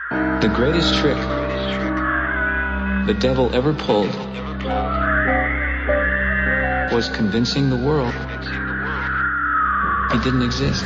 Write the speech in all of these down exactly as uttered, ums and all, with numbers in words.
The greatest trick the devil ever pulled was convincing the world he didn't exist.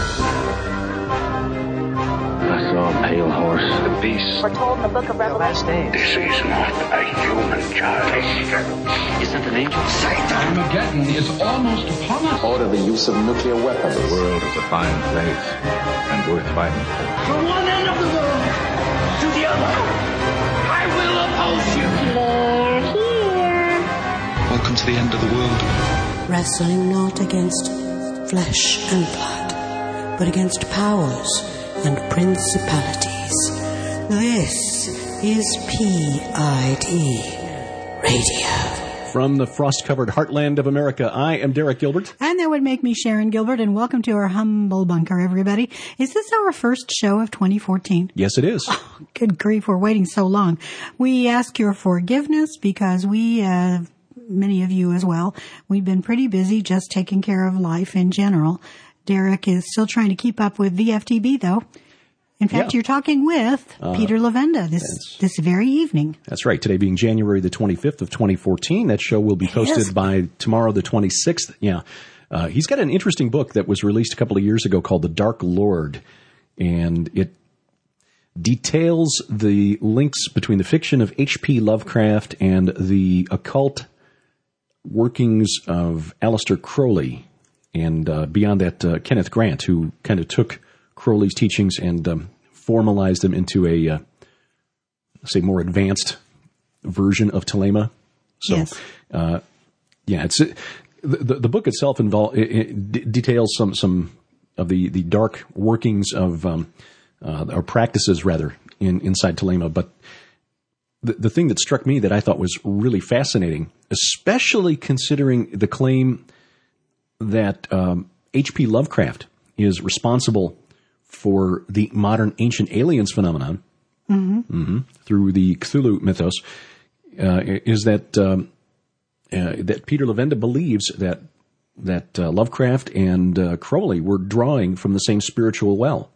I saw a pale horse. The beast. We're told in the book of Revelation. This is not a human child. Isn't an angel? Satan. Armageddon is almost upon us. Order the use of nuclear weapons. The world is a fine place and worth fighting for. From one end of the world to the other, I will oppose you. They're here. Welcome to the end of the world. Wrestling not against flesh and blood, but against powers and principalities. This is P I D Radio. From the frost-covered heartland of America, I am Derek Gilbert. And that would make me Sharon Gilbert, and welcome to our humble bunker, everybody. Is this our first show of twenty fourteen? Yes, it is. Oh, good grief, we're waiting so long. We ask your forgiveness because we, uh, many of you as well, we've been pretty busy just taking care of life in general. Derek is still trying to keep up with V F T B, though. In fact, yeah. You're talking with uh, Peter Levenda this this very evening. That's right. Today being January the twenty-fifth of twenty fourteen. That show will be posted yes. by tomorrow the twenty-sixth. Yeah. Uh, he's got an interesting book that was released a couple of years ago called The Dark Lord. And it details the links between the fiction of H P Lovecraft and the occult workings of Aleister Crowley. And uh, beyond that, uh, Kenneth Grant, who kind of took Crowley's teachings and um, formalized them into a, uh, say, more advanced version of Thelema. So, yes. uh, yeah, it's uh, the the book itself involve it, it d- details some some of the, the dark workings of um, uh, or practices rather in inside Thelema. But the the thing that struck me that I thought was really fascinating, especially considering the claim that um, H P Lovecraft is responsible for the modern ancient aliens phenomenon mm-hmm. Mm-hmm, through the Cthulhu mythos, uh, is that um, uh, that Peter Levenda believes that that uh, Lovecraft and uh, Crowley were drawing from the same spiritual well.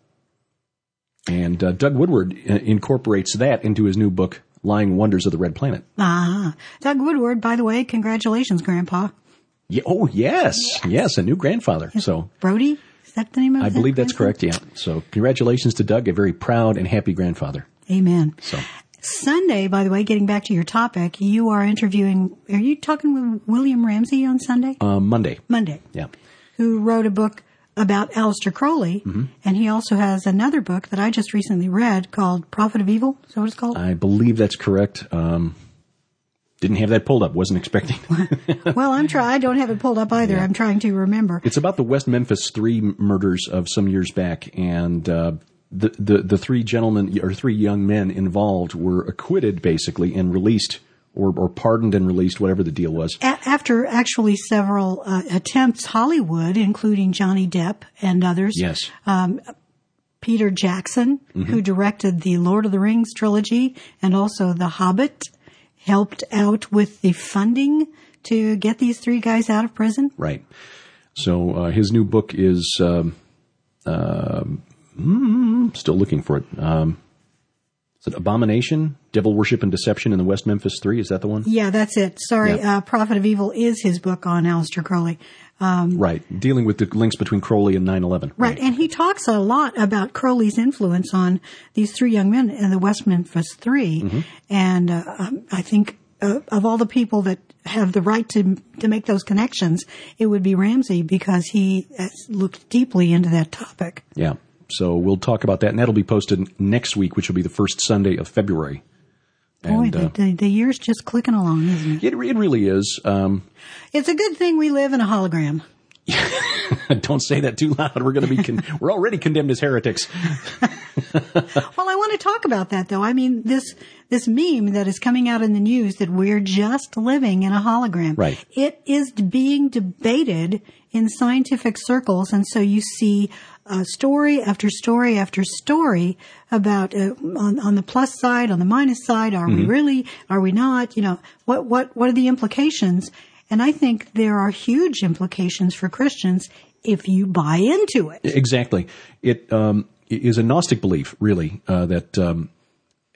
And uh, Doug Woodward uh, incorporates that into his new book, Lying Wonders of the Red Planet. Ah, Doug Woodward, by the way, congratulations, Grandpa. Yeah, oh, yes. Yes, a new grandfather. Is so Brody? Is that the name of it? I believe that's correct, yeah. So congratulations to Doug, a very proud and happy grandfather. Amen. So Sunday, by the way, getting back to your topic, you are interviewing, are you talking with William Ramsey on Sunday? Uh, Monday. Monday. Yeah. Who wrote a book about Aleister Crowley, mm-hmm. and he also has another book that I just recently read called Prophet of Evil. Is that what it's called? I believe that's correct. Um, didn't have that pulled up. Wasn't expecting. Well, I'm try. I don't have it pulled up either. Yeah. I'm trying to remember. It's about the West Memphis Three murders of some years back, and uh, the, the the three gentlemen or three young men involved were acquitted, basically, and released, or, or pardoned and released, whatever the deal was. A- after actually several uh, attempts, Hollywood, including Johnny Depp and others. Yes. Um, Peter Jackson, mm-hmm. who directed the Lord of the Rings trilogy and also The Hobbit, helped out with the funding to get these three guys out of prison. Right. So uh, his new book is, um, uh, mm, still looking for it. Um, is it Abomination, Devil Worship and Deception in the West Memphis Three? Is that the one? Yeah, that's it. Sorry, yeah. uh, Prophet of Evil is his book on Aleister Crowley. Um, right, dealing with the links between Crowley and nine eleven. Right. right, and he talks a lot about Crowley's influence on these three young men in the West Memphis Three, mm-hmm. and uh, um, I think uh, of all the people that have the right to to make those connections, it would be Ramsey because he has looked deeply into that topic. Yeah, so we'll talk about that, and that'll be posted next week, which will be the first Sunday of February. Boy, And, the, uh, the, the year's just clicking along, isn't it? It, it really is. Um, it's a good thing we live in a hologram. Don't say that too loud. We're going to be, con- we're already condemned as heretics. Well, I want to talk about that, though. I mean, this this meme that is coming out in the news that we're just living in a hologram. Right. It is being debated in scientific circles, and so you see uh, story after story after story about uh, on, on the plus side, on the minus side. Are mm-hmm. we really? Are we not? You know, what what what are the implications? And I think there are huge implications for Christians if you buy into it. Exactly. It um, is a Gnostic belief, really, uh, that um,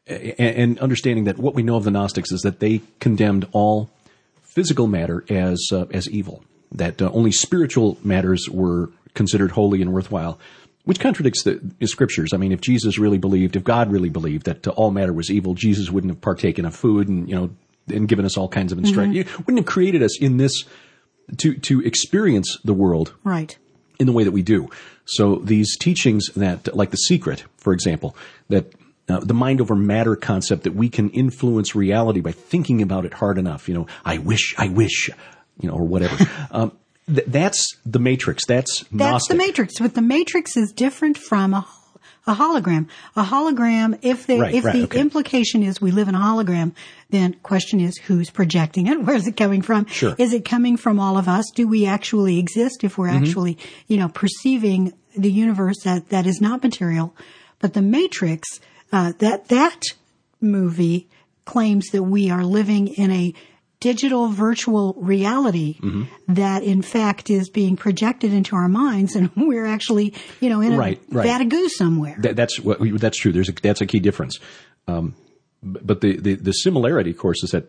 and, and understanding that what we know of the Gnostics is that they condemned all physical matter as uh, as evil, that uh, only spiritual matters were considered holy and worthwhile, which contradicts the, the scriptures. I mean, if Jesus really believed, if God really believed that uh, all matter was evil, Jesus wouldn't have partaken of food and, you know, and given us all kinds of instruction. Mm-hmm. He wouldn't have created us in this to to experience the world right in the way that we do. So these teachings that, like The Secret, for example, that uh, the mind over matter concept, that we can influence reality by thinking about it hard enough, you know, I wish, I wish, you know, or whatever. um, th- that's the Matrix. That's That's Gnostic. the Matrix. But the Matrix is different from a, a hologram. A hologram, if the, Right, if right, the okay. implication implication is we live in a hologram, then question is who's projecting it? Where's it coming from? Sure. Is it coming from all of us? Do we actually exist if we're Mm-hmm. actually, you know, perceiving the universe that, that is not material? But the Matrix, uh, that, that movie claims that we are living in a digital virtual reality Mm-hmm. that in fact is being projected into our minds, and we're actually, you know, in a Right, right. vat of goo somewhere. That, that's what we, that's true. There's a, that's a key difference. Um, but the, the, the similarity, of course, is that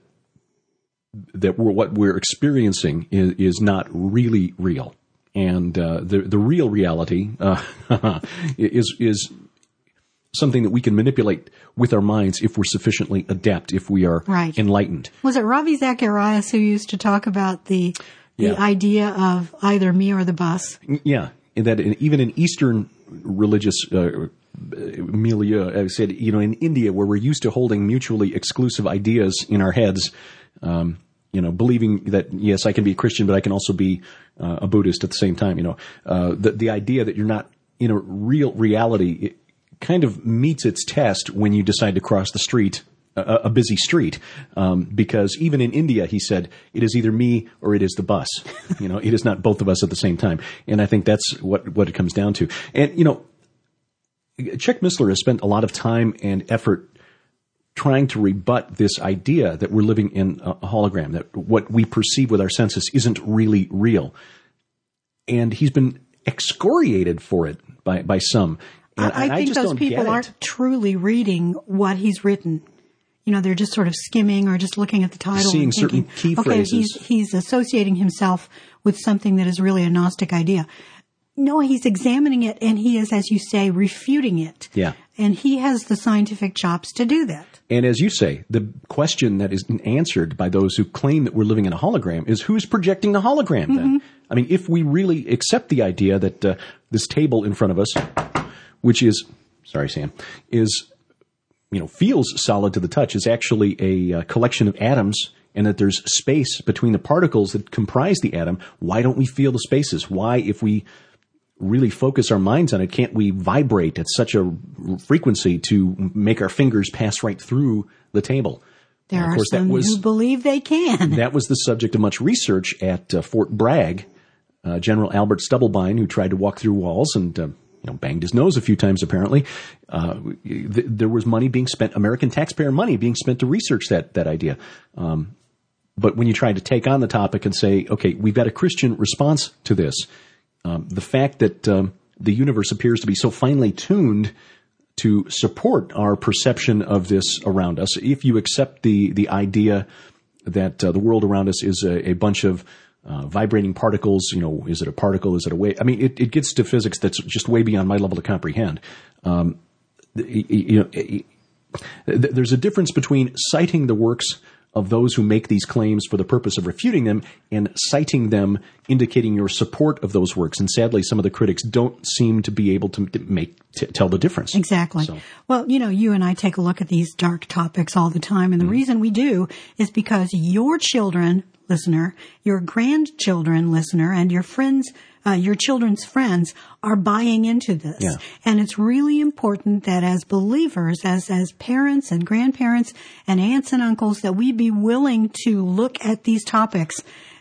that we're, what we're experiencing is, is not really real, and uh, the the real reality uh, is is something that we can manipulate with our minds if we're sufficiently adept, if we are Right. enlightened. Was it Ravi Zacharias who used to talk about the the Yeah. idea of either me or the bus? Yeah, in that in, even in Eastern religious uh, milieu, I said, you know, in India, where we're used to holding mutually exclusive ideas in our heads, um, you know, believing that, yes, I can be a Christian, but I can also be uh, a Buddhist at the same time, you know, uh, the, the idea that you're not in a real reality, it kind of meets its test when you decide to cross the street, a, a busy street, um, because even in India, he said, it is either me or it is the bus. You know, it is not both of us at the same time. And I think that's what, what it comes down to. And, you know, Chuck Missler has spent a lot of time and effort trying to rebut this idea that we're living in a hologram, that what we perceive with our senses isn't really real. And he's been excoriated for it by, by some. And I, I I think just those don't people get it. aren't truly reading what he's written. You know, they're just sort of skimming or just looking at the title Seeing and thinking, certain key okay, phrases. he's, he's associating himself with something that is really a Gnostic idea. No, he's examining it, and he is, as you say, refuting it. Yeah. And he has the scientific chops to do that. And as you say, the question that is answered by those who claim that we're living in a hologram is who's projecting the hologram then? Mm-hmm. I mean, if we really accept the idea that uh, this table in front of us, which is, sorry, Sam, is, you know, feels solid to the touch, is actually a uh, collection of atoms, and that there's space between the particles that comprise the atom, why don't we feel the spaces? Why, if we really focus our minds on it, can't we vibrate at such a frequency to make our fingers pass right through the table? There And of are course, that some was- who believe they can. That was the subject of much research at uh, Fort Bragg. Uh, General Albert Stubblebine, who tried to walk through walls and uh, you know banged his nose a few times, apparently. Uh, th- there was money being spent, American taxpayer money being spent to research that that idea. Um, but when you try to take on the topic and say, okay, we've got a Christian response to this, um, the fact that um, the universe appears to be so finely tuned to support our perception of this around us, if you accept the the idea that uh, the world around us is a, a bunch of uh, vibrating particles, you know, is it a particle? Is it a wave? I mean, it, it gets to physics that's just way beyond my level to comprehend. Um, you know, there's a difference between citing the works of those who make these claims for the purpose of refuting them and citing them, indicating your support of those works. And sadly, some of the critics don't seem to be able to make to tell the difference. Exactly. So. Well, you know, you and I take a look at these dark topics all the time, and the mm. reason we do is because your children, listener, your grandchildren, listener, and your friends, uh, your children's friends are buying into this. Yeah. And it's really important that as believers, as, as parents and grandparents and aunts and uncles, that we be willing to look at these topics,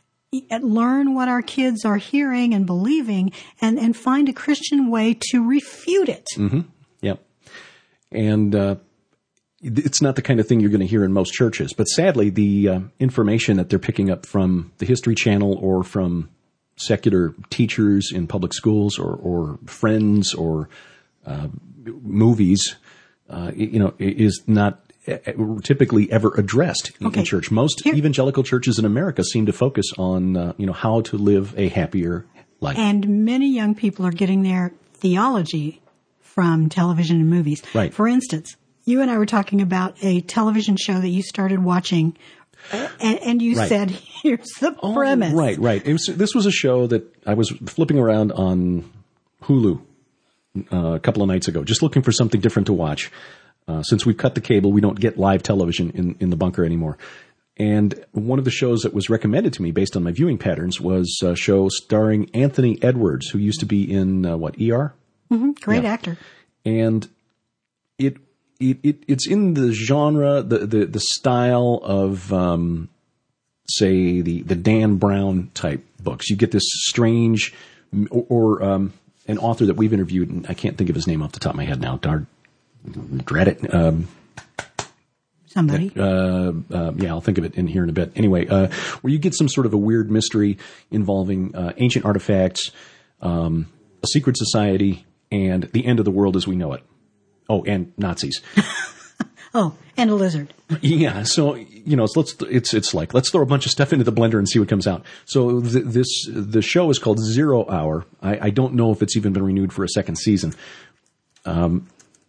learn what our kids are hearing and believing, and, and find a Christian way to refute it. Mm-hmm. Yep. And, uh, it's not the kind of thing you're going to hear in most churches, but sadly, the uh, information that they're picking up from the History Channel or from secular teachers in public schools or, or friends or uh, movies, uh, you know, is not typically ever addressed in, okay. in church. Most Here. evangelical churches in America seem to focus on, uh, you know, how to live a happier life. And many young people are getting their theology from television and movies. Right. For instance, you and I were talking about a television show that you started watching, and, and you right. said, here's the oh, premise. Right, right. It was, this was a show that I was flipping around on Hulu uh, a couple of nights ago, just looking for something different to watch. Uh, since we've cut the cable, we don't get live television in, in the bunker anymore. And one of the shows that was recommended to me based on my viewing patterns was a show starring Anthony Edwards, who used to be in, uh, what, E R? Mm-hmm. Great yeah. actor. And it, it, it, it's in the genre, the, the, the style of, um, say, the, the Dan Brown type books. You get this strange, or, or um, an author that we've interviewed, and I can't think of his name off the top of my head now, darn. Dread it. Um, Somebody. Uh, uh, yeah, I'll think of it in here in a bit. Anyway, uh, where you get some sort of a weird mystery involving uh, ancient artifacts, um, a secret society, and the end of the world as we know it. Oh, and Nazis. Oh, and a lizard. Yeah, so you know, it's let's it's it's like let's throw a bunch of stuff into the blender and see what comes out. So th- this the show is called Zero Hour. I, I don't know if it's even been renewed for a second season. Um.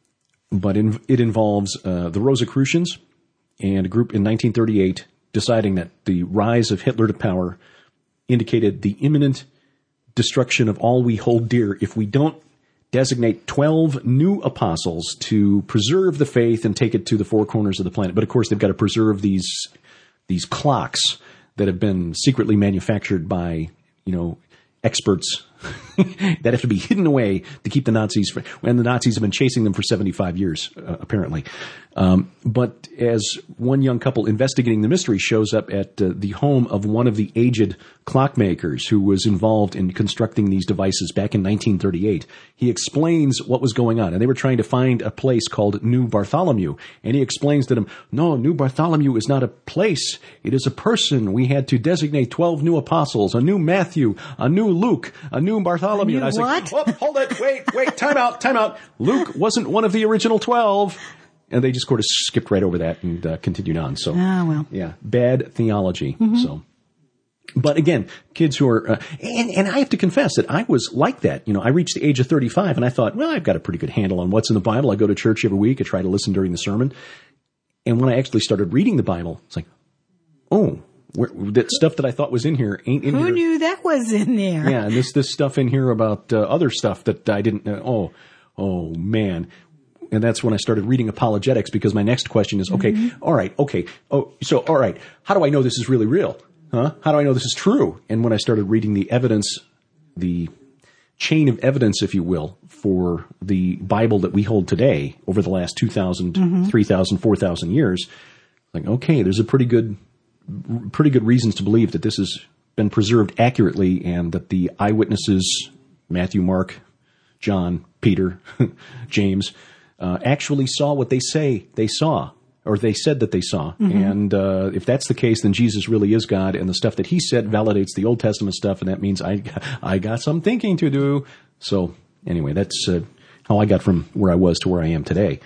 But in, it involves uh, the Rosicrucians and a group in nineteen thirty-eight deciding that the rise of Hitler to power indicated the imminent destruction of all we hold dear if we don't designate twelve new apostles to preserve the faith and take it to the four corners of the planet. But of course, they've got to preserve these these clocks that have been secretly manufactured by, you know, experts that have to be hidden away to keep the Nazis from, and the Nazis have been chasing them for seventy-five years, uh, apparently. Um, but as one young couple investigating the mystery shows up at uh, the home of one of the aged clockmakers who was involved in constructing these devices back in nineteen thirty-eight, he explains what was going on. And they were trying to find a place called New Bartholomew. And he explains to them, no, New Bartholomew is not a place. It is a person. We had to designate twelve new apostles, a new Matthew, a new Luke, a new Bartholomew. A new and I what? was like, oh, hold it, wait, wait, time out, time out. Luke wasn't one of the original twelve. And they just sort of skipped right over that and uh, continued on. So, ah, well, yeah, bad theology. Mm-hmm. So, but again, kids who are, uh, and, and I have to confess that I was like that. You know, I reached the age of thirty-five and I thought, well, I've got a pretty good handle on what's in the Bible. I go to church every week. I try to listen during the sermon. And when I actually started reading the Bible, it's like, oh, where, that stuff that I thought was in here ain't in Who here. Who knew that was in there? Yeah, and this, this stuff in here about uh, other stuff that I didn't know. Oh, oh, man. And that's when I started reading apologetics, because my next question is, okay, mm-hmm. all right, okay. Oh, so, all right. How do I know this is really real? Huh? How do I know this is true? And when I started reading the evidence, the chain of evidence, if you will, for the Bible that we hold today over the last two thousand, mm-hmm. three thousand, four thousand years, like, okay, there's a pretty good, pretty good reasons to believe that this has been preserved accurately and that the eyewitnesses, Matthew, Mark, John, Peter, James, Uh, actually saw what they say they saw, or they said that they saw. Mm-hmm. And uh, if that's the case, then Jesus really is God, and the stuff that he said validates the Old Testament stuff, and that means I, I got some thinking to do. So anyway, that's uh, how I got from where I was to where I am today.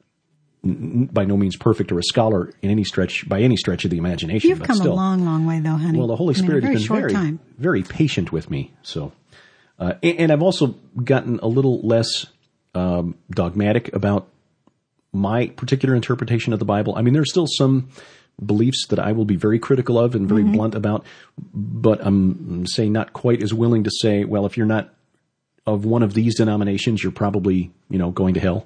N- by no means perfect or a scholar in any stretch, by any stretch of the imagination. You've but come still, a long, long way, though, honey. Well, the Holy Spirit I mean, has been very, time. very patient with me. So, uh, and, and I've also gotten a little less Um, dogmatic about my particular interpretation of the Bible. I mean, there's still some beliefs that I will be very critical of and very mm-hmm. blunt about, but I'm saying not quite as willing to say, well, if you're not of one of these denominations, you're probably, you know, going to hell.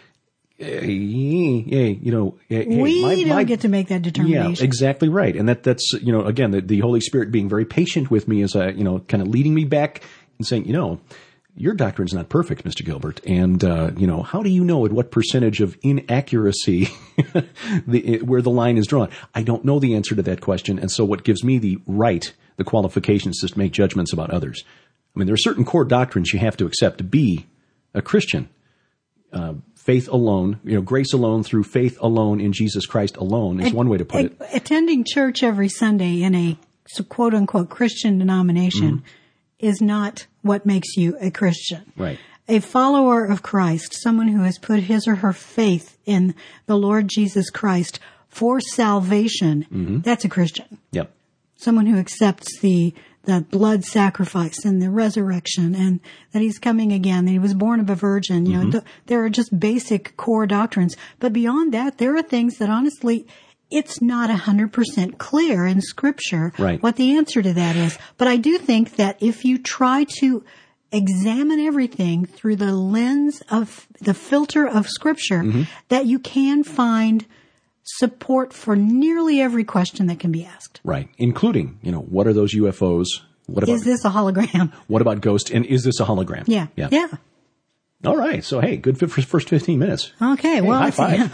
Hey, you know, hey, we my, don't my, get to make that determination. Yeah, exactly right. And that, that's, you know, again, the, the Holy Spirit being very patient with me as I, you know, kind of leading me back and saying, you know, your doctrine's not perfect, Mister Gilbert. And, uh, you know, how do you know at what percentage of inaccuracy the, it, where the line is drawn? I don't know the answer to that question. And so what gives me the right, the qualifications to make judgments about others? I mean, there are certain core doctrines you have to accept to be a Christian. Uh, faith alone, you know, grace alone through faith alone in Jesus Christ alone is a- one way to put a- it. Attending church every Sunday in a quote-unquote Christian denomination mm-hmm. is not what makes you a Christian. Right. A follower of Christ, someone who has put his or her faith in the Lord Jesus Christ for salvation, mm-hmm. that's a Christian. Yep. Someone who accepts the the blood sacrifice and the resurrection and that he's coming again, that he was born of a virgin. You mm-hmm. know, th- there are just basic core doctrines. But beyond that, there are things that honestly, it's not one hundred percent clear in Scripture right. what the answer to that is. But I do think that if you try to examine everything through the lens of the filter of Scripture, mm-hmm. that you can find support for nearly every question that can be asked. Right. Including, you know, what are those U F Os? What about, is this a hologram? What about ghosts? And is this a hologram? Yeah. Yeah. Yeah. All right. So, hey, good fit for first fifteen minutes. Okay. Hey, well, high five.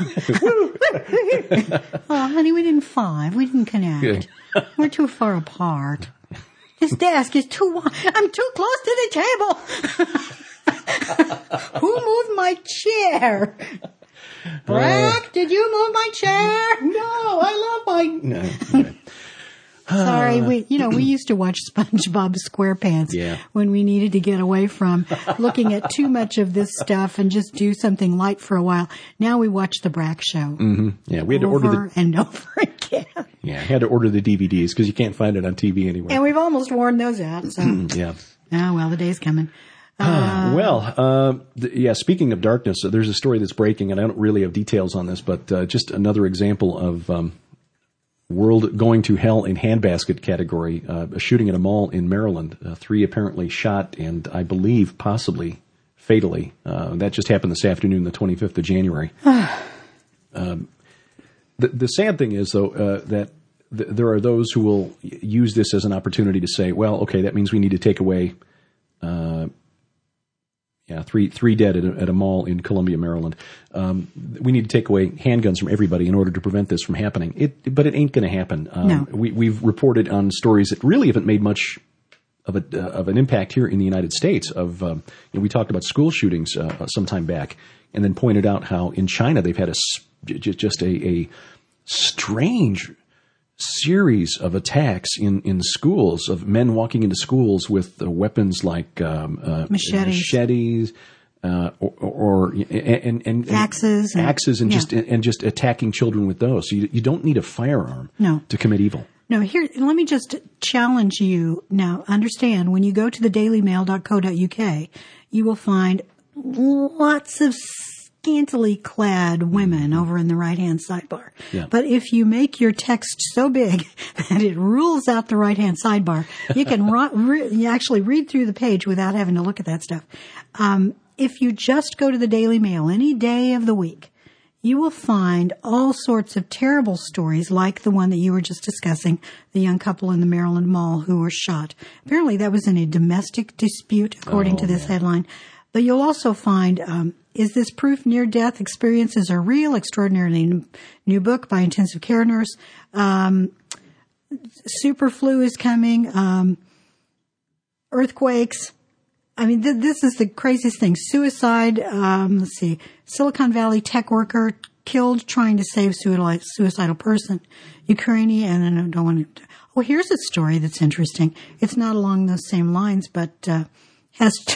Oh, honey, we didn't five. We didn't connect. Good. We're too far apart. This desk is too wide. I'm too close to the table. Who moved my chair? Brack, uh, did you move my chair? No, I love my... No. Okay. Sorry, we you know we used to watch SpongeBob SquarePants yeah. when we needed to get away from looking at too much of this stuff and just do something light for a while. Now we watch the Brack Show. Mm-hmm. Yeah, we had over to order the and over again. Yeah, I had to order the D V Ds because you can't find it on T V anywhere. And we've almost worn those out. So yeah. Oh well, the day's coming. Uh, well, uh, th- yeah, speaking of darkness, uh, there's a story that's breaking, and I don't really have details on this, but uh, just another example of um, world going to hell in handbasket category, uh, a shooting at a mall in Maryland. Uh, three apparently shot, and I believe possibly fatally. Uh, that just happened this afternoon, the twenty-fifth of January. um, the, the sad thing is, though, uh, that th- there are those who will use this as an opportunity to say, well, okay, that means we need to take away... Uh, Yeah, three three dead at a, at a mall in Columbia, Maryland. Um, we need to take away handguns from everybody in order to prevent this from happening. It, but it ain't going to happen. Um, no. we, we've reported on stories that really haven't made much of a uh, of an impact here in the United States. Of um, you know, we talked about school shootings uh, some time back, and then pointed out how in China they've had a just a, a strange series of attacks in, in schools of men walking into schools with uh, weapons like um, uh, machetes, machetes uh, or, or and, and, and axes, and, axes, and yeah. just and just attacking children with those. So you, you don't need a firearm no. to commit evil. No, here, let me just challenge you. Now, understand, when you go to the daily mail dot co dot U K, you will find lots of scantily clad women over in the right-hand sidebar. Yeah. But if you make your text so big that it rules out the right-hand sidebar, you can ro- re- you actually read through the page without having to look at that stuff. Um, if you just go to the Daily Mail any day of the week, you will find all sorts of terrible stories like the one that you were just discussing, the young couple in the Maryland Mall who were shot. Apparently that was in a domestic dispute, according oh, to this man. headline. But you'll also find, um, is this proof near-death experiences are real? Extraordinarily new book by intensive care nurse. Um, super flu is coming. Um, earthquakes. I mean, th- this is the craziest thing. Suicide. Um, let's see. Silicon Valley tech worker killed trying to save suicidal, suicidal person. Ukrainian, and I don't want to. Oh, here's a story that's interesting. It's not along those same lines, but uh, has to.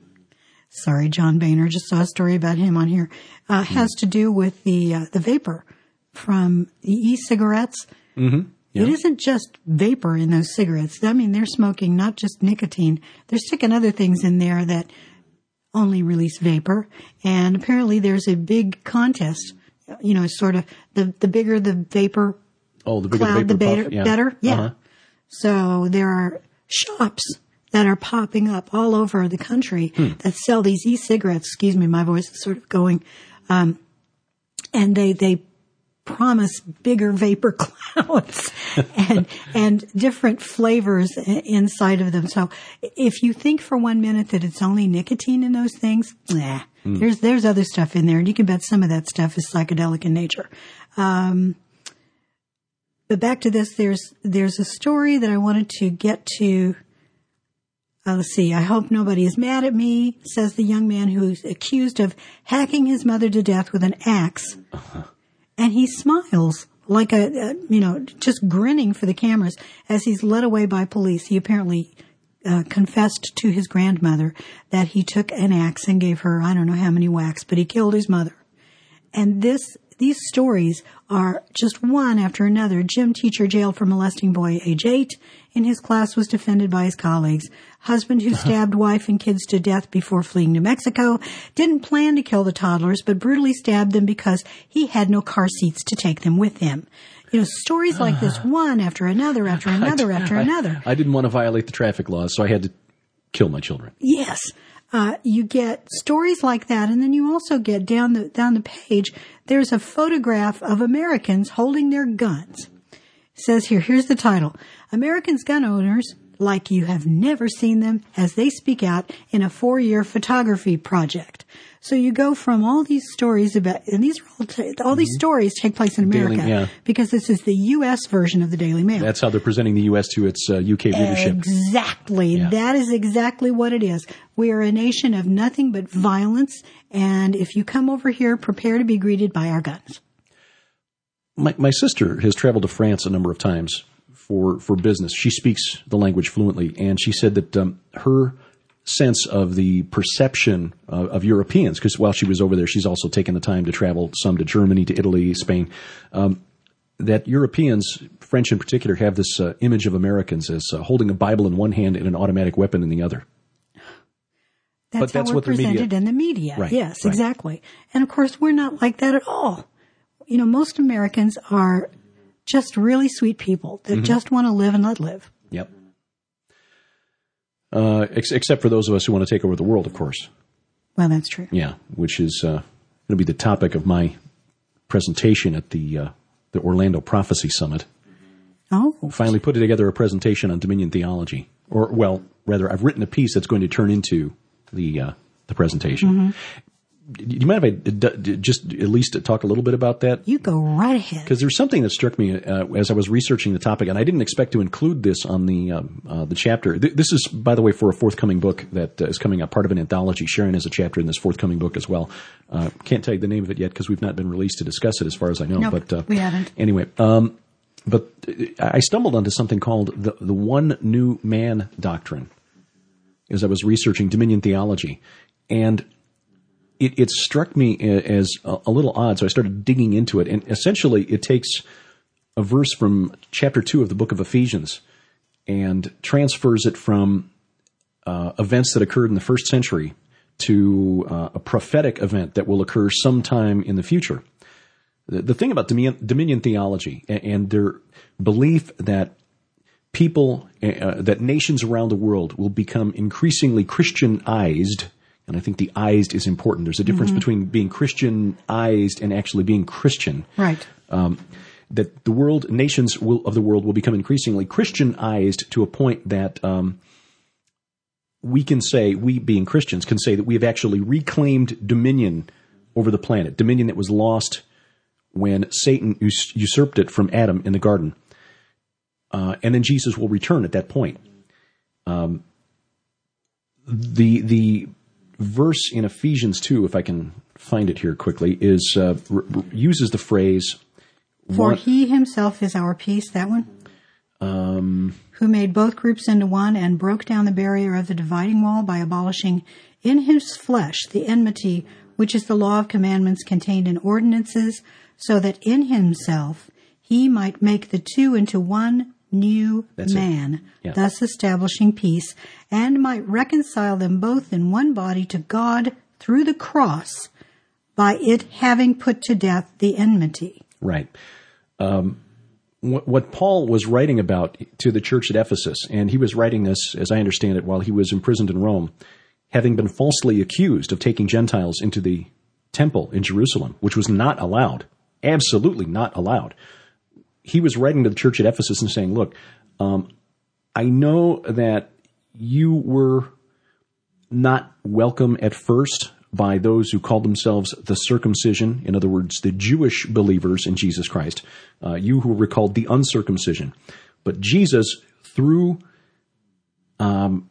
Sorry, John Boehner, just saw a story about him on here. Uh, has to do with the uh, the vapor from the e-cigarettes. Mm-hmm. Yeah. It isn't just vapor in those cigarettes. I mean, they're smoking not just nicotine. They're sticking other things in there that only release vapor. And apparently there's a big contest. You know, sort of the, the bigger the vapor oh, the bigger cloud, the, vapor the better. puff, yeah. better. Yeah. Uh-huh. So there are shops that are popping up all over the country hmm. that sell these e-cigarettes. Excuse me, my voice is sort of going. Um, and they, they promise bigger vapor clouds and, and different flavors inside of them. So if you think for one minute that it's only nicotine in those things, nah, hmm. there's, there's other stuff in there. And you can bet some of that stuff is psychedelic in nature. Um, but back to this, there's, there's a story that I wanted to get to. Uh, let's see. I hope nobody is mad at me, says the young man who's accused of hacking his mother to death with an axe. Uh-huh. And he smiles like a, a, you know, just grinning for the cameras as he's led away by police. He apparently uh, confessed to his grandmother that he took an axe and gave her, I don't know how many whacks, but he killed his mother. And this, these stories are just one after another. Gym teacher jailed for molesting boy age eight in his class was defended by his colleagues. Husband who stabbed wife and kids to death before fleeing to Mexico didn't plan to kill the toddlers, but brutally stabbed them because he had no car seats to take them with him. You know, stories like this, one after another, after another, I, after I, another. I didn't want to violate the traffic laws, so I had to kill my children. Yes. Uh, you get stories like that, and then you also get down the, down the page, there's a photograph of Americans holding their guns. It says here, here's the title, Americans gun owners like you have never seen them as they speak out in a four-year photography project. So you go from all these stories about, and these are all, t- all these mm-hmm. stories take place in America Daily, yeah. because this is the U S version of the Daily Mail. That's how they're presenting the U S to its uh, U K readership. Exactly. Yeah. That is exactly what it is. We are a nation of nothing but violence, and if you come over here, prepare to be greeted by our guns. My, my sister has traveled to France a number of times for, for business. She speaks the language fluently, and she said that um, her sense of the perception of, of Europeans, because while she was over there, she's also taken the time to travel some to Germany, to Italy, Spain, um, that Europeans, French in particular, have this uh, image of Americans as uh, holding a Bible in one hand and an automatic weapon in the other. That's but how that's we're what the presented media... in the media. Right, yes, right. exactly. And of course, we're not like that at all. You know, most Americans are just really sweet people that mm-hmm. just want to live and let live. Yep. Uh, ex- except for those of us who want to take over the world, of course. Well, that's true. Yeah, which is uh, going to be the topic of my presentation at the uh, the Orlando Prophecy Summit. Oh. Finally put together a presentation on Dominion theology. Or, well, rather, I've written a piece that's going to turn into the uh, the presentation. Mm-hmm. Do you mind if I d- d- just at least talk a little bit about that? You go right ahead. Because there's something that struck me uh, as I was researching the topic, and I didn't expect to include this on the um, uh, the chapter. Th- this is, by the way, for a forthcoming book that uh, is coming up, part of an anthology. Sharon has a chapter in this forthcoming book as well. Uh, can't tell you the name of it yet because we've not been released to discuss it as far as I know. Nope, but uh, we haven't. Anyway, um, but I stumbled onto something called the, the One New Man Doctrine as I was researching Dominion theology. And It, it struck me as a, a little odd, so I started digging into it. And essentially, it takes a verse from chapter two of the book of Ephesians and transfers it from uh, events that occurred in the first century to uh, a prophetic event that will occur sometime in the future. The, the thing about Dominion, Dominion theology and, and their belief that people, uh, that nations around the world will become increasingly Christianized. And I think the "ized" is important. There's a difference mm-hmm. between being Christianized and actually being Christian. Right. Um, that the world, nations will, of the world will become increasingly Christianized to a point that um, we can say, we being Christians, can say that we have actually reclaimed dominion over the planet. Dominion that was lost when Satan us- usurped it from Adam in the garden. Uh, and then Jesus will return at that point. Um, the the... verse in Ephesians two, if I can find it here quickly, is uh, r- r- uses the phrase, "For one, he himself is our peace." That one, um, who made both groups into one and broke down the barrier of the dividing wall by abolishing in his flesh the enmity, which is the law of commandments contained in ordinances, so that in himself he might make the two into one new That's man, yeah. thus establishing peace, and might reconcile them both in one body to God through the cross, by it having put to death the enmity. Right. Um, what, what Paul was writing about to the church at Ephesus, and he was writing this, as I understand it, while he was imprisoned in Rome, having been falsely accused of taking Gentiles into the temple in Jerusalem, which was not allowed, absolutely not allowed. He was writing to the church at Ephesus and saying, look, um, I know that you were not welcome at first by those who called themselves the circumcision, in other words, the Jewish believers in Jesus Christ, uh, you who were called the uncircumcision. But Jesus, through um,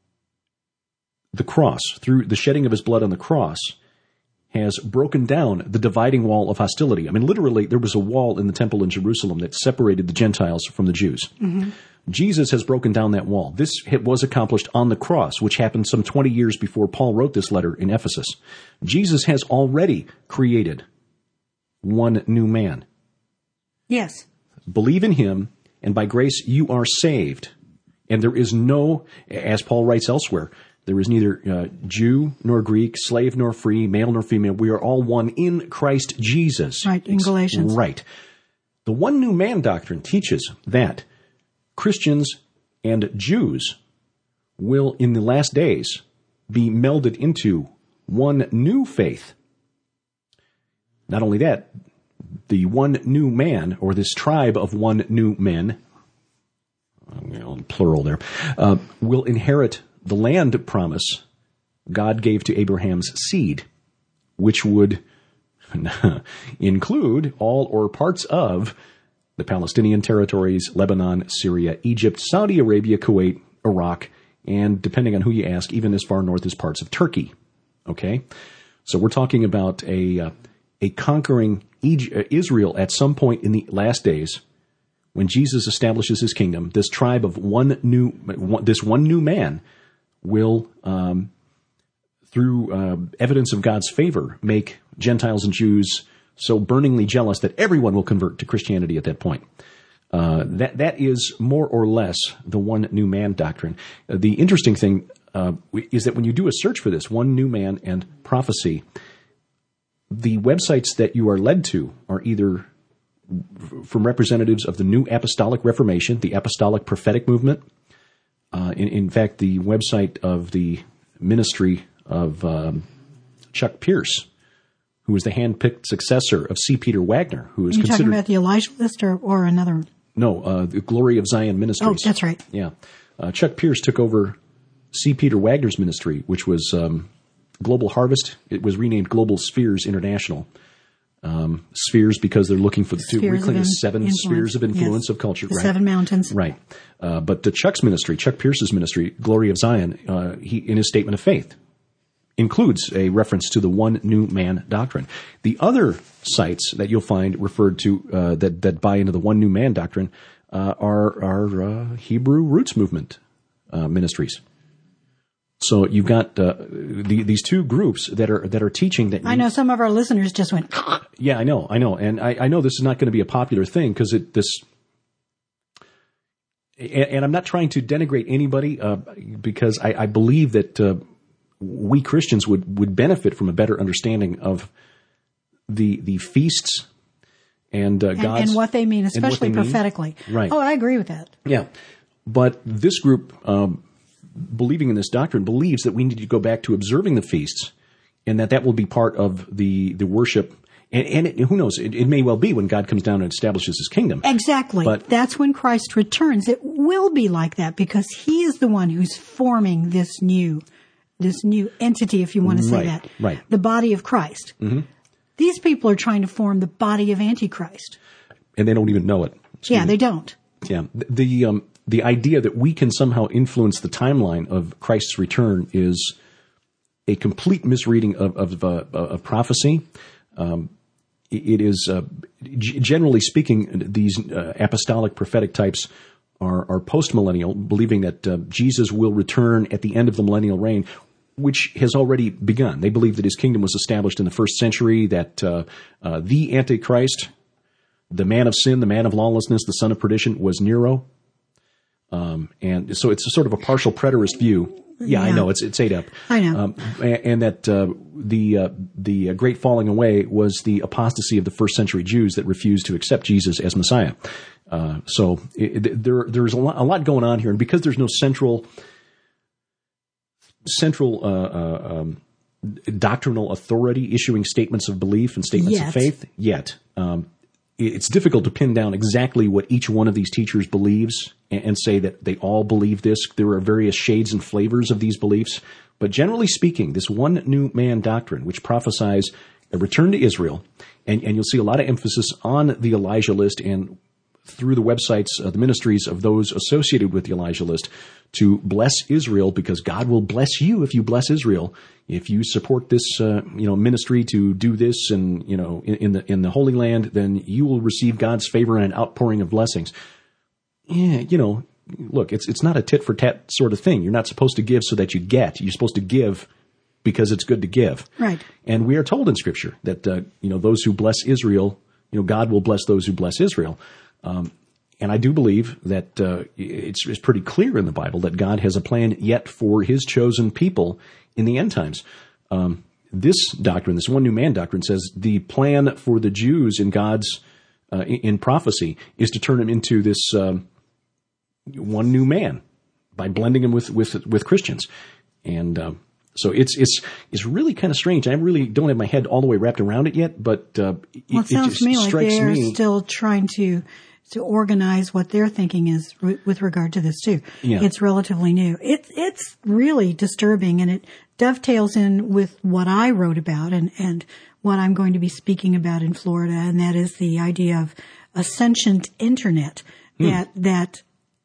the cross, through the shedding of his blood on the cross, has broken down the dividing wall of hostility. I mean, literally, there was a wall in the temple in Jerusalem that separated the Gentiles from the Jews. Mm-hmm. Jesus has broken down that wall. This was accomplished on the cross, which happened some twenty years before Paul wrote this letter in Ephesus. Jesus has already created one new man. Yes. Believe in him, and by grace you are saved. And there is no, as Paul writes elsewhere, there is neither uh, Jew nor Greek, slave nor free, male nor female. We are all one in Christ Jesus. Right, in Galatians. Right. The one new man doctrine teaches that Christians and Jews will, in the last days, be melded into one new faith. Not only that, the one new man, or this tribe of one new men, you know, plural there, uh, will inherit the land promise God gave to Abraham's seed, which would include all or parts of the Palestinian territories, Lebanon, Syria, Egypt, Saudi Arabia, Kuwait, Iraq, and depending on who you ask, even as far north as parts of Turkey. Okay? So we're talking about a uh, a conquering Israel at some point in the last days when Jesus establishes his kingdom. This tribe of one new, this one new man will, um, through uh, evidence of God's favor, make Gentiles and Jews so burningly jealous that everyone will convert to Christianity at that point. Uh, that that is more or less the one new man doctrine. Uh, the interesting thing uh, is that when you do a search for this, one new man and prophecy, the websites that you are led to are either from representatives of the New Apostolic Reformation, the Apostolic Prophetic Movement. Uh, in, in fact, the website of the ministry of um, Chuck Pierce, who is the hand-picked successor of C. Peter Wagner, who is Are you considered... talking about the Elijah List or, or another? No, uh, the Glory of Zion Ministries. Oh, that's right. Yeah. Uh, Chuck Pierce took over C. Peter Wagner's ministry, which was um, Global Harvest. It was renamed Global Spheres International. Um, spheres because they're looking for the two, reclaim the seven influence. spheres of influence yes. of culture. The right? seven mountains. Right. Uh, but the Chuck's ministry, Chuck Pierce's ministry, Glory of Zion, uh, he in his statement of faith includes a reference to the one new man doctrine. The other sites that you'll find referred to uh, that that buy into the one new man doctrine uh, are are uh, Hebrew Roots Movement uh, ministries. So you've got uh, the, these two groups that are that are teaching that. I know some of our listeners just went. Yeah, I know, I know, and I, I know this is not going to be a popular thing because it this. And, and I'm not trying to denigrate anybody uh, because I, I believe that uh, we Christians would, would benefit from a better understanding of the the feasts and uh, and, God's and what they mean, especially they prophetically. Mean. Right. Oh, I agree with that. Yeah, but this group. Um, believing in this doctrine, believes that we need to go back to observing the feasts and that that will be part of the, the worship. And, and it, who knows, it, it may well be when God comes down and establishes his kingdom. Exactly. But that's when Christ returns. It will be like that because he is the one who's forming this new, this new entity, if you want to say right, that. Right. The body of Christ. Mm-hmm. These people are trying to form the body of Antichrist. And they don't even know it. Excuse yeah, me. they don't. Yeah. The, the um, The idea that we can somehow influence the timeline of Christ's return is a complete misreading of, of, uh, of prophecy. Um, it is, uh, g- generally speaking, these uh, apostolic prophetic types are, are post-millennial, believing that uh, Jesus will return at the end of the millennial reign, which has already begun. They believe that his kingdom was established in the first century, that uh, uh, the Antichrist, the man of sin, the man of lawlessness, the son of perdition, was Nero. Um, and so it's a sort of a partial preterist view. Yeah, yeah. I know it's it's ate up. I know, um, and, and that uh, the uh, the great falling away was the apostasy of the first century Jews that refused to accept Jesus as Messiah. Uh, so it, it, there there's a lot, a lot going on here, and because there's no central central uh, uh, um, doctrinal authority issuing statements of belief and statements yet. of faith yet. Um, It's difficult to pin down exactly what each one of these teachers believes and, and say that they all believe this. There are various shades and flavors of these beliefs. But generally speaking, this one new man doctrine, which prophesies a return to Israel, and, and you'll see a lot of emphasis on the Elijah list and through the websites, uh, the ministries of those associated with the Elijah list, to bless Israel, because God will bless you if you bless Israel. If you support this, uh, you know, ministry to do this, and you know, in, in the in the Holy Land, then you will receive God's favor and an outpouring of blessings. Yeah, you know, look, it's it's not a tit for tat sort of thing. You're not supposed to give so that you get. You're supposed to give because it's good to give. Right. And we are told in Scripture that uh, you know those who bless Israel, you know, God will bless those who bless Israel. Um, and I do believe that uh, it's, it's pretty clear in the Bible that God has a plan yet for His chosen people in the end times. Um, this doctrine, this one new man doctrine, says the plan for the Jews in God's uh, in prophecy is to turn them into this um, one new man by blending them with with, with Christians, and uh, so it's it's it's really kind of strange. I really don't have my head all the way wrapped around it yet, but uh, it, well, it sounds it just to me like strikes they're me. still trying to to organize what their thinking is re- with regard to this too. Yeah. It's relatively new. It's it's really disturbing, and it dovetails in with what I wrote about and and what I'm going to be speaking about in Florida, and that is the idea of a sentient internet Hmm. that that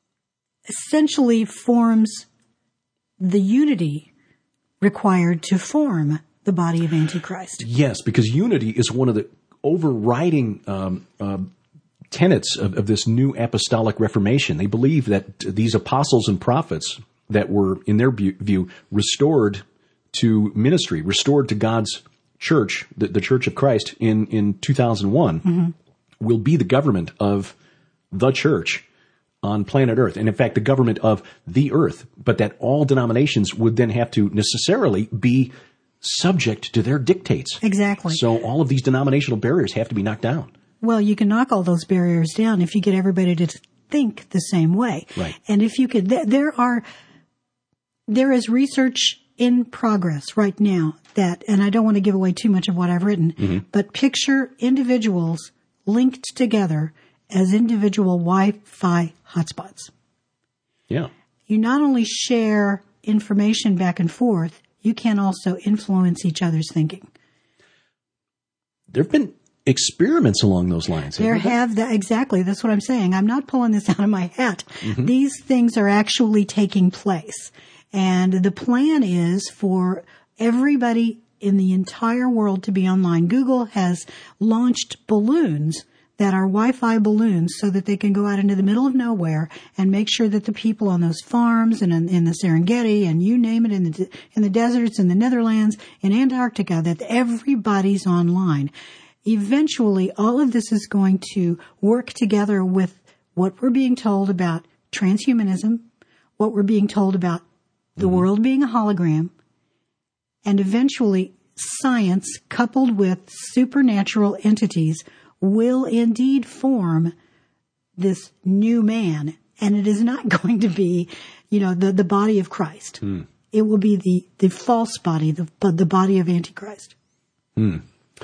essentially forms the unity required to form the body of Antichrist. Yes, because unity is one of the overriding um, uh, tenets of, of this new apostolic reformation. They believe that these apostles and prophets that were, in their view, restored to ministry, restored to God's church, the, the Church of Christ in, in two thousand one, mm-hmm. will be the government of the church on planet Earth, and in fact, the government of the earth, but that all denominations would then have to necessarily be subject to their dictates. Exactly. So all of these denominational barriers have to be knocked down. Well, you can knock all those barriers down if you get everybody to think the same way. Right. And if you could, th- there are, there is research in progress right now that, and I don't want to give away too much of what I've written, mm-hmm. but picture individuals linked together as individual Wi-Fi hotspots. Yeah. You not only share information back and forth, you can also influence each other's thinking. There have been experiments along those lines. There have that, exactly. That's what I'm saying. I'm not pulling this out of my hat. Mm-hmm. These things are actually taking place. And the plan is for everybody in the entire world to be online. Google has launched balloons that are Wi-Fi balloons so that they can go out into the middle of nowhere and make sure that the people on those farms and in, in the Serengeti and you name it, in the in the deserts, in the Netherlands, in Antarctica, that everybody's online. Eventually, all of this is going to work together with what we're being told about transhumanism, what we're being told about the mm-hmm. world being a hologram, and eventually science coupled with supernatural entities will indeed form this new man. And it is not going to be, you know, the, the body of Christ. Mm. It will be the, the false body, the, the body of Antichrist. Hmm.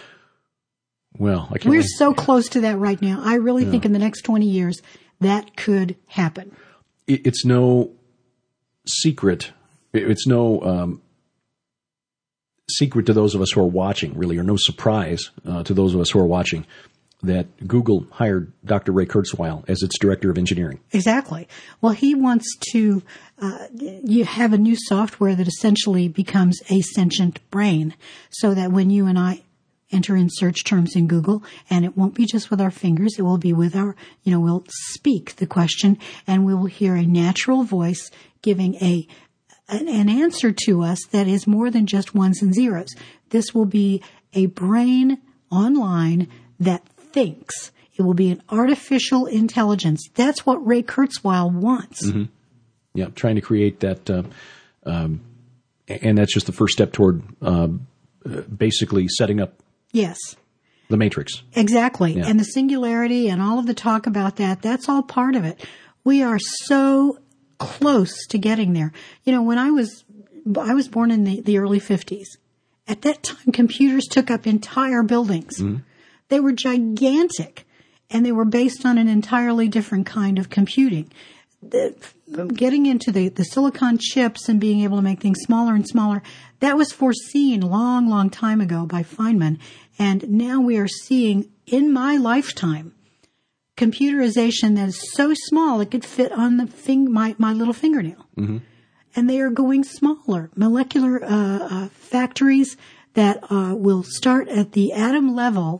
Well, I can't We're really... so close to that right now. I really yeah. think in the next twenty years that could happen. It, it's no secret. It's no um, secret to those of us who are watching, really, or no surprise uh, to those of us who are watching, that Google hired Doctor Ray Kurzweil as its director of engineering. Exactly. Well, he wants to uh, you have a new software that essentially becomes a sentient brain, so that when you and I enter in search terms in Google, and it won't be just with our fingers, it will be with our, you know, we'll speak the question, and we will hear a natural voice giving a an, an answer to us that is more than just ones and zeros. This will be a brain online that thinks. It will be an artificial intelligence. That's what Ray Kurzweil wants. Mm-hmm. Yeah, trying to create that, uh, um, and that's just the first step toward uh, basically setting up Yes. the Matrix. Exactly. Yeah. And the singularity and all of the talk about that, that's all part of it. We are so close to getting there. You know, when I was, I was born in the, the early fifties. At that time, computers took up entire buildings. Mm-hmm. They were gigantic, and they were based on an entirely different kind of computing. The, getting into the, the silicon chips and being able to make things smaller and smaller, that was foreseen long, long time ago by Feynman. And now we are seeing, in my lifetime, computerization that is so small it could fit on the fing- my, my little fingernail. Mm-hmm. And they are going smaller. Molecular uh, uh, factories that uh, will start at the atom level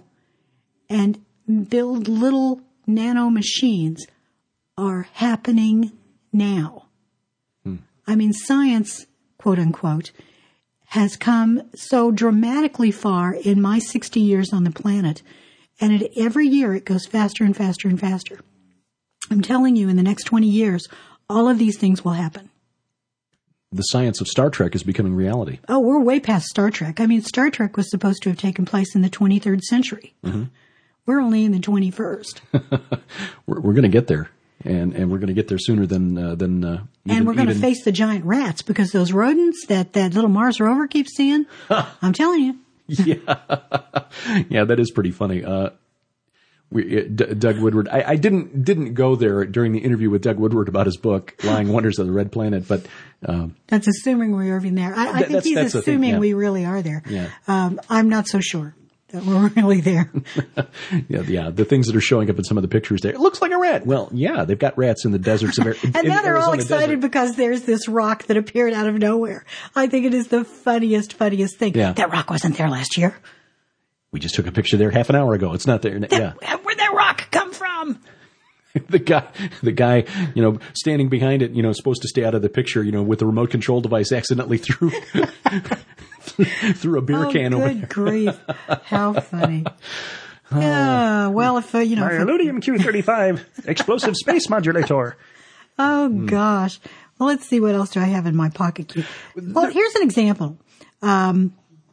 and build little nano machines are happening now. Hmm. I mean, science, quote unquote, has come so dramatically far in my sixty years on the planet. And it, every year it goes faster and faster and faster. I'm telling you, in the next twenty years, all of these things will happen. The science of Star Trek is becoming reality. Oh, we're way past Star Trek. I mean, Star Trek was supposed to have taken place in the twenty-third century. Mm-hmm. We're only in the twenty-first. we're we're going to get there, and, and we're going to get there sooner than uh, than. Uh, even, and we're going to even... face the giant rats because those rodents that that little Mars rover keeps seeing. I'm telling you. yeah, yeah, that is pretty funny. Uh, we, uh, D- Doug Woodward. I, I didn't didn't go there during the interview with Doug Woodward about his book, Lying Wonders of the Red Planet, but um, that's assuming we're even there. I, I think that's, he's that's assuming yeah. we really are there. Yeah. Um, I'm not so sure that we're really there. yeah, yeah. The things that are showing up in some of the pictures there, it looks like a rat. Well, yeah, they've got rats in the deserts of Arizona. And now they're all excited desert. because there's this rock that appeared out of nowhere. I think it is the funniest, funniest thing. Yeah. That rock wasn't there last year. We just took a picture there half an hour ago. It's not there. That, yeah. Where'd that rock come from? the guy, the guy, you know, standing behind it, you know, supposed to stay out of the picture, you know, with the remote control device, accidentally threw threw a beer oh, can over there. Good grief! How funny. Oh. Yeah. Well, if uh, you know, my Illudium Q thirty-five explosive space modulator. Oh hmm. gosh. Well, let's see what else do I have in my pocket key. Well, here's an example. Um,